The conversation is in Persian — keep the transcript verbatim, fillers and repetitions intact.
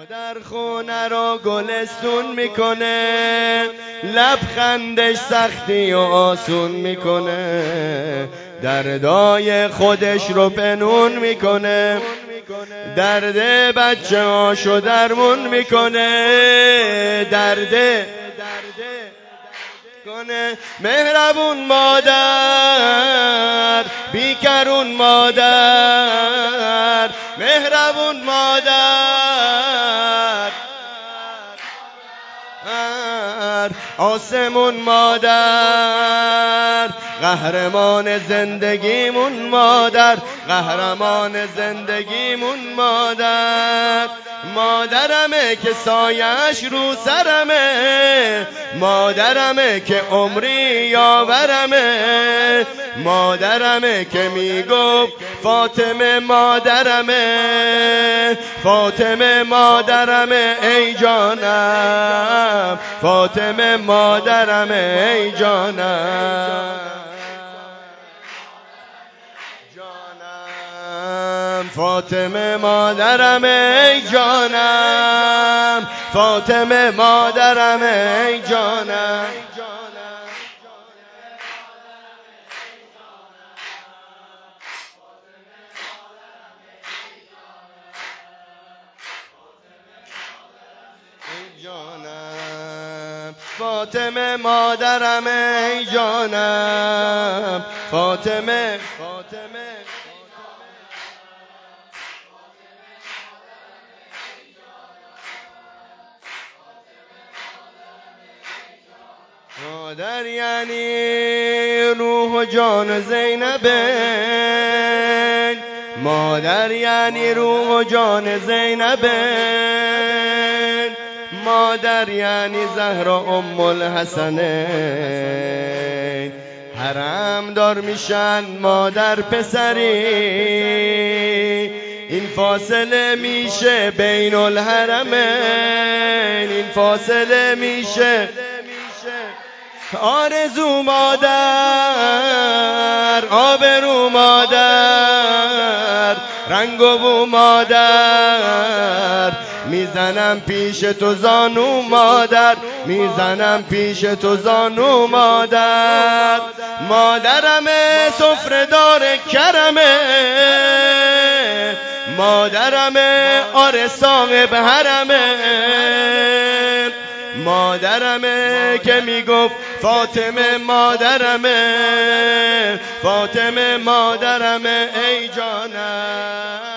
مادر خونه رو گلستون میکنه، لبخندش سختی و آسون میکنه، دردای خودش رو پنون میکنه، درد بچه هاشو درمون میکنه، درد کنه. مهربون مادر، بیکرون مادر، مهربون مادر، آسمون مادر، قهرمان زندگیمون مادر، قهرمان زندگیمون مادر، مادرمه که سایش رو سرمه، مادرمه که عمری یاورمه، مادرمه که میگفت فاطمه مادرمه، فاطمه مادرمه ای جانم، فاطمه مادرمه ای جانم، جانم فاطمه مادرمه ای جانم، فاطمه مادرمه ای جانم، فاطمه مادرمه ای جانم، فاطمه فاطمه مادر یعنی روح و جان زینبه، مادر یعنی روح و جان زینبه، مادر یعنی زهرا ام الحسنین، حرم دار میشن مادر پسری، این فاصله میشه بین الحرمین، این فاصله میشه آرزو مادر، آبرو مادر، رنگ و بو مادر، میزنم پیش تو زانو مادر، میزنم پیش تو زانو مادر، مادرمه سفره دار کرمه، مادرمه آره صاحب حرمه، مادرمه که میگفت فاطمه مادرمه، فاطمه مادرمه ای جانم.